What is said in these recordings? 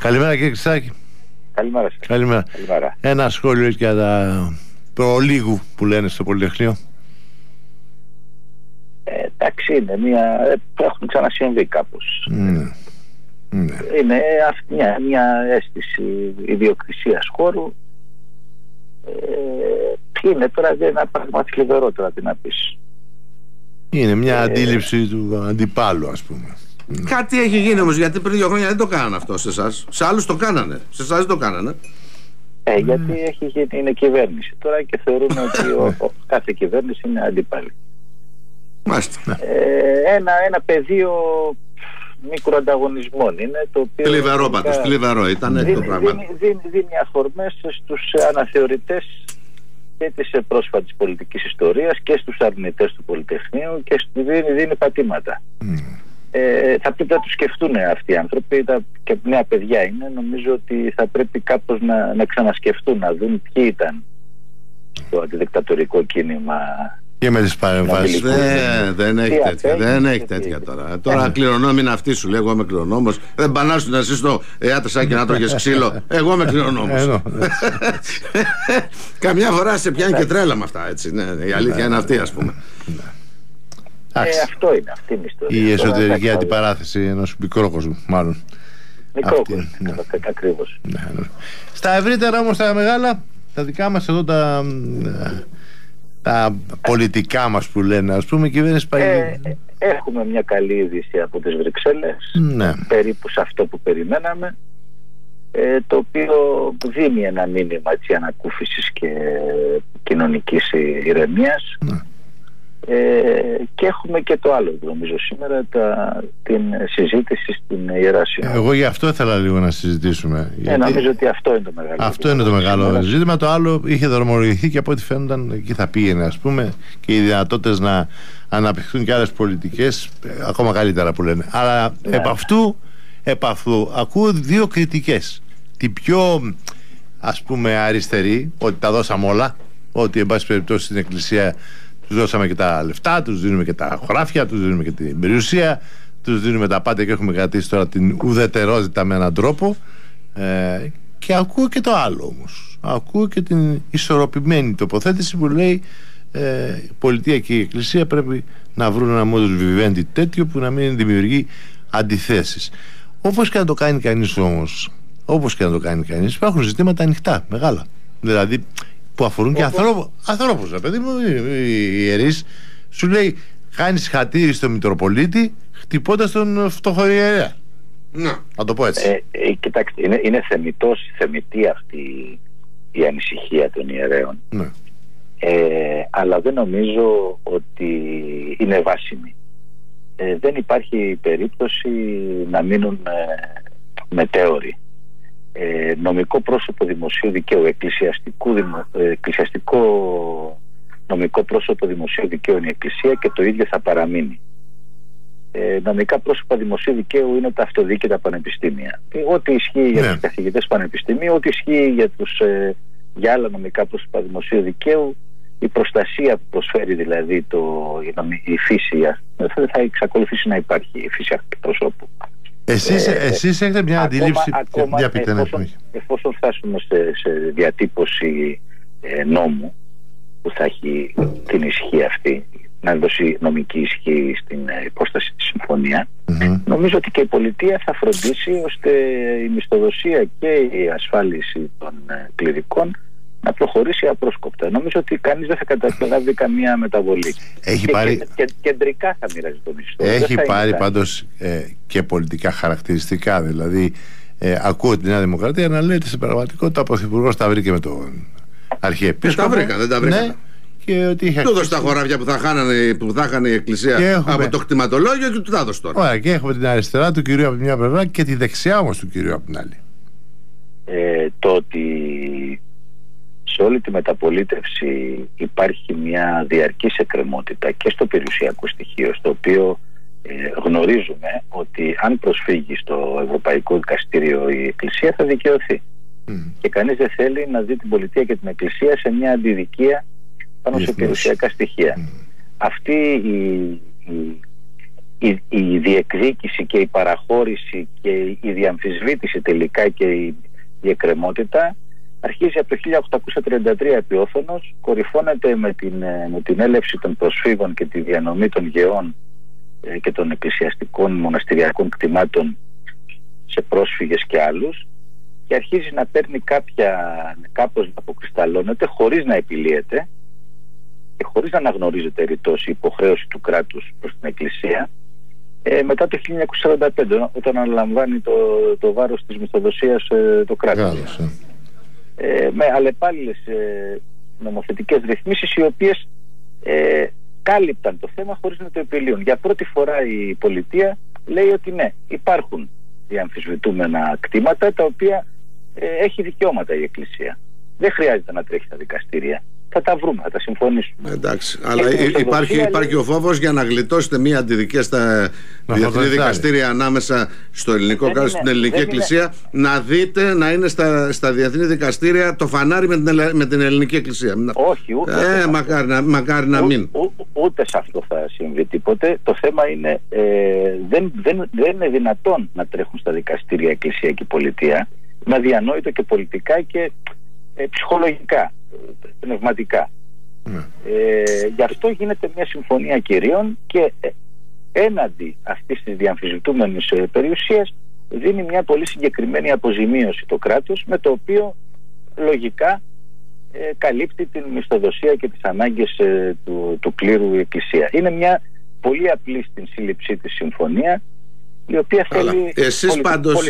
Καλημέρα κύριε Χρυσάκη. Καλημέρα σας. Καλημέρα. Ένα σχόλιο για τα προλίγου που λένε στο Πολυτεχνείο. Εντάξει, είναι έχουν ξανασυμβεί κάπως. Είναι αυτή μια αίσθηση ιδιοκτησίας χώρου. Είναι τώρα ένα πράγμα θλιβερό τώρα, τι να πεις. Είναι μια αντίληψη του αντιπάλου, ας πούμε. Κάτι έχει γίνει όμως, γιατί πριν 2 χρόνια δεν το κάνανε αυτό σε εσάς. Σε άλλους το κάνανε. Σε εσάς δεν το κάνανε. Γιατί έχει γίνει, είναι κυβέρνηση τώρα και θεωρούμε ότι κάθε κυβέρνηση είναι αντίπαλη. Μάλιστα. Ένα πεδίο μικροανταγωνισμών είναι, το οποίο θλιβερό πάντως, θλιβερό ήταν το πράγμα. Δίνει αφορμές στους αναθεωρητές και της πρόσφατης πολιτικής ιστορίας και στους αρνητές του Πολυτεχνείου και δίνει πατήματα. Θα πρέπει να τους σκεφτούν αυτοί οι άνθρωποι, και νέα παιδιά είναι, νομίζω ότι θα πρέπει κάπως να ξανασκεφτούν, να δουν ποιοι ήταν το αντιδικτατορικό κίνημα. Και με τις παρεμβάσεις. Δεν έχει τέτοια τώρα. Τώρα κληρονόμοι είναι αυτοί, σου λέει. Εγώ είμαι κληρονόμος. Δεν πανάσου να εσύ στο Εάτεσά και να τρώγες ξύλο. Εγώ είμαι κληρονόμος. Καμιά φορά σε πιάνει και τρέλα με αυτά, έτσι. Η αλήθεια είναι αυτή, ας πούμε. Αυτό είναι, αυτή είναι η ιστορία. Η εσωτερική αντιπαράθεση ενός μικρόκοσμου, μάλλον. Μικρόκοσμου, ακριβώς. Στα ευρύτερα όμως, τα μεγάλα, τα δικά μας εδώ τα πολιτικά μας που λένε, ας πούμε, κυβέρνηση έχουμε μια καλή είδηση από τις Βρυξέλλες, περίπου σε αυτό που περιμέναμε, το οποίο δίνει ένα μήνυμα ανακούφισης και κοινωνικής ηρεμίας. Και έχουμε και το άλλο, νομίζω, σήμερα την συζήτηση στην Ιερά Σύνοδο. Εγώ γι' αυτό ήθελα λίγο να συζητήσουμε. Νομίζω ότι αυτό είναι το μεγάλο. Αυτό είναι το μεγάλο ζήτημα. Το άλλο είχε δρομολογηθεί και από ό,τι φαίνονταν εκεί θα πήγαινε, ας πούμε, και οι δυνατότητες να αναπτυχθούν και άλλες πολιτικές ακόμα καλύτερα που λένε. Αλλά επ' αυτού ακούω 2 κριτικές. Την πιο, ας πούμε, αριστερή, ότι τα δώσαμε όλα, ότι εν πάση περιπτώσει στην Εκκλησία τους δώσαμε και τα λεφτά, τους δίνουμε και τα χωράφια, τους δίνουμε και την περιουσία, τους δίνουμε τα πάντα και έχουμε κρατήσει τώρα την ουδετερότητα με έναν τρόπο. Και ακούω και το άλλο όμως. Ακούω και την ισορροπημένη τοποθέτηση που λέει η πολιτεία και η Εκκλησία πρέπει να βρουν ένα modus vivendi τέτοιο που να μην δημιουργεί αντιθέσεις. Όπως και να το κάνει κανείς όμως, υπάρχουν ζητήματα ανοιχτά, μεγάλα. Δηλαδή που αφορούν και ανθρώπους, παιδί μου, οι ιερείς. Σου λέει, κάνεις χατήρι στο Μητροπολίτη χτυπώντας τον φτωχοϊερέα. Να το πω έτσι. Κοιτάξτε, είναι θεμιτή αυτή η ανησυχία των ιερέων. Αλλά δεν νομίζω ότι είναι βάσιμη. Δεν υπάρχει περίπτωση να μείνουν μετέωροι. Νομικό πρόσωπο δημοσίου δικαίου, εκκλησιαστικό νομικό πρόσωπο δημοσίου δικαίου είναι η Εκκλησία και το ίδιο θα παραμείνει. Νομικά πρόσωπα δημοσίου δικαίου είναι τα αυτοδιοίκητα πανεπιστήμια. Ό,τι ισχύει για τους καθηγητές πανεπιστημίου, ό,τι ισχύει για άλλα νομικά πρόσωπα δημοσίου δικαίου, η προστασία που προσφέρει δηλαδή η φύση θα εξακολουθήσει να υπάρχει, η φύση αυτού του προσώπου. Εσείς έχετε μια αντίληψη εφόσον φτάσουμε σε διατύπωση νόμου που θα έχει την ισχύ αυτή, να δώσει νομική ισχύ στην υπόσταση της συμφωνία, νομίζω ότι και η πολιτεία θα φροντίσει ώστε η μισθοδοσία και η ασφάλιση των κληρικών να προχωρήσει απρόσκοπτα. Νομίζω ότι κανείς δεν θα καταλάβει καμία μεταβολή. Κεντρικά θα μοιράζει το μισθό. Έχει πάρει πάντως και πολιτικά χαρακτηριστικά. Δηλαδή, ακούω την Νέα Δημοκρατία να λέει ότι στην πραγματικότητα ο Πρωθυπουργός τα βρήκε με τον Αρχιεπίσκοπο. Δεν τα βρήκαν. Και ότι είχε του έδωσε τα χωράφια που θα χάνε η Εκκλησία από το κτηματολόγιο και του τα έδωσε τώρα. Ωραία, και έχουμε την αριστερά του κυρίου από τη μια πλευρά και τη δεξιά όμως του κυρίου από την άλλη. Το ότι σε όλη τη μεταπολίτευση υπάρχει μια διαρκής εκκρεμότητα και στο περιουσιακό στοιχείο, στο οποίο γνωρίζουμε ότι αν προσφύγει στο Ευρωπαϊκό Δικαστήριο η Εκκλησία θα δικαιωθεί. Και κανείς δεν θέλει να δει την πολιτεία και την Εκκλησία σε μια αντιδικία πάνω σε περιουσιακά στοιχεία. Αυτή η διεκδίκηση και η παραχώρηση και η διαμφισβήτηση τελικά και η εκκρεμότητα αρχίζει από το 1833 επί Όθωνος, κορυφώνεται με την έλευση των προσφύγων και τη διανομή των γεών και των εκκλησιαστικών μοναστηριακών κτημάτων σε πρόσφυγες και άλλους, και αρχίζει να παίρνει κάπως να αποκρισταλώνεται χωρίς να επιλύεται και χωρίς να αναγνωρίζεται ρητός η υποχρέωση του κράτους προς την Εκκλησία, μετά το 1945, όταν αναλαμβάνει το βάρος της μισθοδοσίας το κράτος. Με αλλεπάλληλες νομοθετικές ρυθμίσεις, οι οποίες κάλυπταν το θέμα χωρίς να το επιλύουν. Για πρώτη φορά η πολιτεία λέει ότι ναι, υπάρχουν διαμφισβητούμενα κτήματα τα οποία έχει δικαιώματα η Εκκλησία. Δεν χρειάζεται να τρέχει στα δικαστήρια. Θα τα βρούμε, θα τα συμφωνήσουμε. Εντάξει, αλλά υπάρχει ο φόβος για να γλιτώσετε μία αντιδικία στα διεθνή δικαστήρια ανάμεσα στο ελληνικό κράτος και στην ελληνική εκκλησία, να δείτε να είναι στα διεθνή δικαστήρια το φανάρι με την ελληνική εκκλησία. Όχι, ούτε. Μακάρι να μην. Ούτε σε αυτό θα συμβεί τίποτε. Το θέμα είναι δεν είναι δυνατόν να τρέχουν στα δικαστήρια εκκλησία και πολιτεία. Είναι αδιανόητο και πολιτικά και ψυχολογικά, πνευματικά. Γι' αυτό γίνεται μια συμφωνία κυρίων και έναντι αυτής της διαμφισβητούμενης περιουσίας δίνει μια πολύ συγκεκριμένη αποζημίωση το κράτος, με το οποίο λογικά καλύπτει την μισθοδοσία και τις ανάγκες του κλήρου η Εκκλησία. Είναι μια πολύ απλή στην σύλληψή της συμφωνία, η οποία θέλει εσείς πάντως,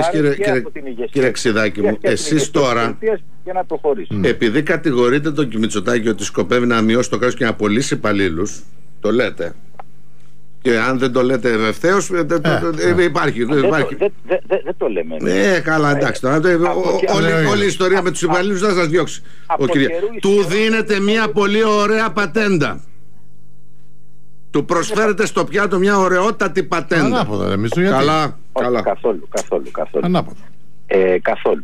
κύριε Ξηδάκη μου, εσείς τώρα, για να προχωρήσει. Επειδή κατηγορείτε τον Μητσοτάκη ότι σκοπεύει να μειώσει το κράτος και να απολύσει υπαλλήλους, το λέτε. Και αν δεν το λέτε ευθέως, υπάρχει. Δεν το λέμε. Καλά, εντάξει. Όλη η ιστορία με τους υπαλλήλους δεν θα σας διώξει. Του δίνετε μια πολύ ωραία πατέντα. Του προσφέρετε στο πιάτο μια ωραιότατη πατέντα. Ανάποδα, εμείς το Καλά. Καθόλου. Ανάποδα. Καθόλου.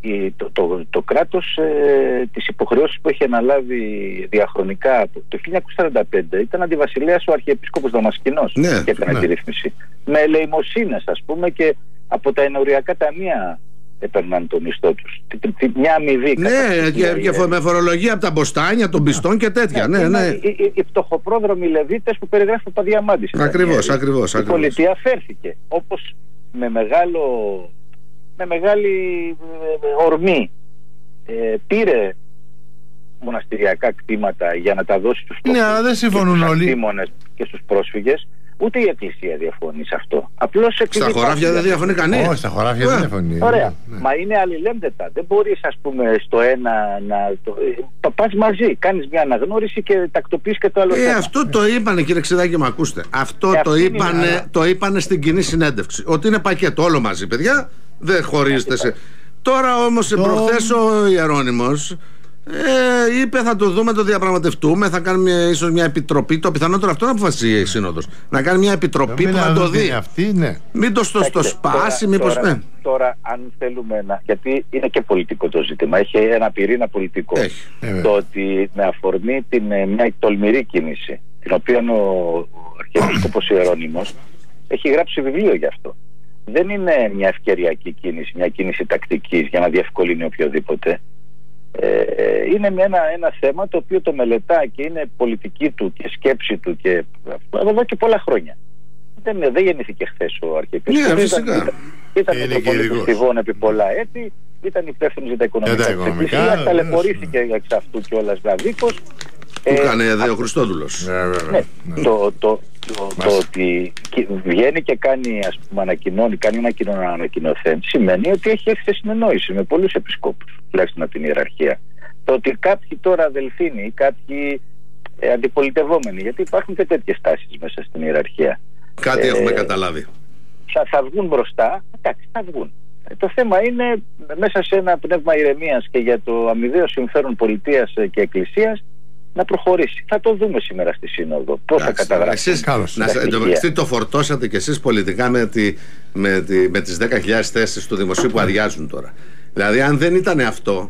Το κράτος τις υποχρεώσεις που έχει αναλάβει διαχρονικά το 1945 ήταν αντιβασιλέας ο Αρχιεπίσκοπος Δαμασκηνός και έκανε τη ρύθμιση. Με ελεημοσύνες, ας πούμε, και από τα ενοριακά ταμεία έπαιρναν το μισθό τους. Μια αμοιβή. Και με φορολογία από τα μποστάνια των πιστών και τέτοια. Οι φτωχοπρόδρομοι Λεβίτες που περιγράφει ο Παδιαμάντης. Ακριβώς. Η πολιτεία φέρθηκε όπως με μεγάλη ορμή πήρε μοναστηριακά κτήματα για να τα δώσει στους κτήμονες και στους πρόσφυγες. Ούτε η Εκκλησία διαφωνεί σε αυτό. Απλώς στα χωράφια δεν διαφωνεί κανείς. Όχι, στα χωράφια δεν διαφωνεί. Ωραία. Μα είναι αλληλένδετα. Δεν μπορείς, ας πούμε, στο ένα να πας μαζί. Κάνεις μια αναγνώριση και τακτοποιείς και το άλλο θέμα. Αυτό το είπανε, κύριε Ξηδάκη, μου ακούστε. Αυτό το είπανε στην κοινή συνέντευξη. Ότι είναι πακέτο όλο μαζί, παιδιά. Δεν χωρίζεται σε. Τώρα όμως προχθές ο Ιερώνυμος είπε θα το δούμε, το διαπραγματευτούμε, θα κάνουμε ίσως μια επιτροπή. Το πιθανότερο αυτό να αποφασίσει η Σύνοδος. Να κάνει μια επιτροπή που να το δει. Μην το σπάσει, μήπως. Τώρα, αν θέλουμε να. Γιατί είναι και πολιτικό το ζήτημα. Έχει ένα πυρήνα πολιτικό. Το ότι με αφορμή μια τολμηρή κίνηση, την οποία ο Αρχιεπίσκοπος Ιερώνυμος έχει γράψει βιβλίο γι' αυτό. Δεν είναι μια ευκαιριακή κίνηση, μια κίνηση τακτικής για να διευκολύνει οποιοδήποτε. Είναι ένα θέμα το οποίο το μελετά και είναι πολιτική του και σκέψη του και εδώ και πολλά χρόνια. Δεν γεννήθηκε χθες ο Αρχιεπίσκοπος. Ήταν Μητροπολίτης Θηβών επί πολλά έτη, ήταν υπεύθυνος για τα οικονομικά της Εκκλησίας, ταλαιπωρήθηκε εξ αυτού κιόλας βραδίκος. Που έκανε ο Χριστόδουλος. Το ότι βγαίνει και κάνει, ας πούμε, κάνει ένα ανακοινωθέν σημαίνει ότι έχει έρθει σε συνεννόηση με πολλούς επισκόπους, τουλάχιστον από την ιεραρχία. Το ότι κάποιοι τώρα αδελφίνοι, κάποιοι αντιπολιτευόμενοι, γιατί υπάρχουν και τέτοιες τάσεις μέσα στην ιεραρχία. Κάτι έχουμε καταλάβει. Θα βγουν μπροστά, εντάξει, θα βγουν. Το θέμα είναι μέσα σε ένα πνεύμα ηρεμίας και για το αμοιβαίο συμφέρον πολιτείας και εκκλησίας να προχωρήσει. Θα το δούμε σήμερα στη Σύνοδο. Πώς θα καταγράψει. Εσείς το φορτώσατε κι εσείς πολιτικά με τις 10.000 θέσεις του δημοσίου που αδειάζουν τώρα. Δηλαδή, αν δεν ήταν αυτό,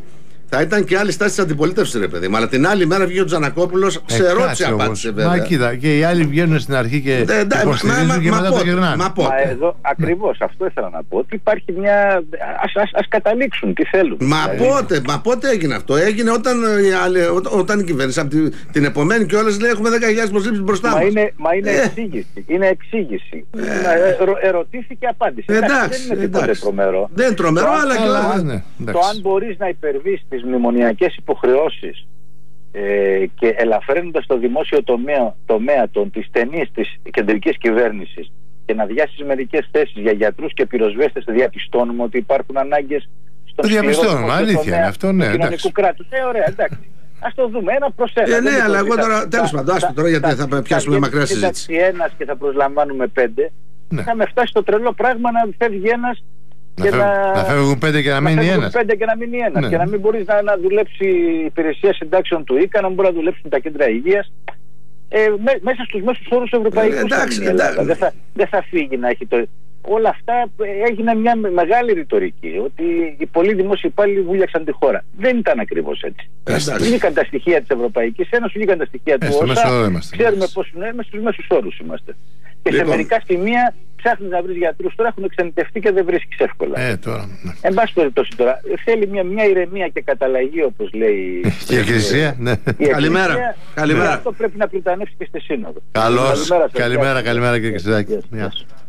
Θα ήταν και άλλη στάση τη αντιπολίτευση, ρε παιδί. Αλλά την άλλη μέρα βγήκε ο Τζανακόπουλος, σε ερώτηση απάντησε βέβαια. Μα κοίτα, και οι άλλοι βγαίνουν στην αρχή και υποστηρίζουν και μετά το γυρνάνε. Μα εδώ ακριβώς αυτό ήθελα να πω. Ότι υπάρχει μια. Ας καταλήξουν τι θέλουν. Μα πότε έγινε αυτό? Έγινε όταν η κυβέρνηση από την επομένη και όλες λέει έχουμε 10.000 προσλήψεις μπροστά μας. Μα είναι εξήγηση. Είναι εξήγηση. Ερωτήθηκε, απάντησε. Εντάξει, δεν είναι τίποτε τρομερό. Δεν είναι τρομερό, αλλά και το αν μπορείς να υπερβείς τις μνημονιακές υποχρεώσεις και ελαφραίνοντας το δημόσιο τομέα της στενής της κεντρικής κυβέρνησης και να διάσεις μερικές θέσεις για γιατρούς και πυροσβέστες, διαπιστώνουμε ότι υπάρχουν ανάγκες στο κοινωνικού κράτους. Ωραία, εντάξει. Ας το δούμε ένα προς ένα. Ναι, αλλά εγώ τώρα, τέλος πάντων, άστο τώρα γιατί θα πιάσουμε μακριά συζήτηση. Ένας και θα προσλαμβάνουμε 5, θα με φτάσει το τρελό πράγμα να φεύγει ένας. Να φεύγουν 5 και να μείνει ένας. Ναι. Και να μην μπορείς να δουλέψει η υπηρεσία συντάξεων του ΙΚΑ, να μην μπορεί να δουλέψουν τα κέντρα υγείας. Μέσα στους μέσους όρους ευρωπαϊκούς. Δεν θα φύγει να έχει το. Όλα αυτά έγινε μια μεγάλη ρητορική. Ότι οι πολλοί δημόσιοι υπάλληλοι βούλιαξαν τη χώρα. Δεν ήταν ακριβώς έτσι. Βγήκαν τα στοιχεία της Ευρωπαϊκής Ένωσης, βγήκαν τα στοιχεία του ΩΣΑ. Ξέρουμε πώς είναι, στους μέσους όρους είμαστε. Και σε μερικά σημεία ψάχνεις να βρεις γιατρούς. Τώρα έχουν εξαντλητευτεί και δεν βρίσκεις εύκολα. Τώρα. Εν πάση περιπτώσει τώρα, θέλει μια ηρεμία και καταλλαγή, όπως λέει. Και η Εκκλησία, ναι. Καλημέρα. Αυτό πρέπει να πριτανεύσει και στη Σύνοδο. Καλώς. Καλημέρα, κύριε Κεσιδάκη.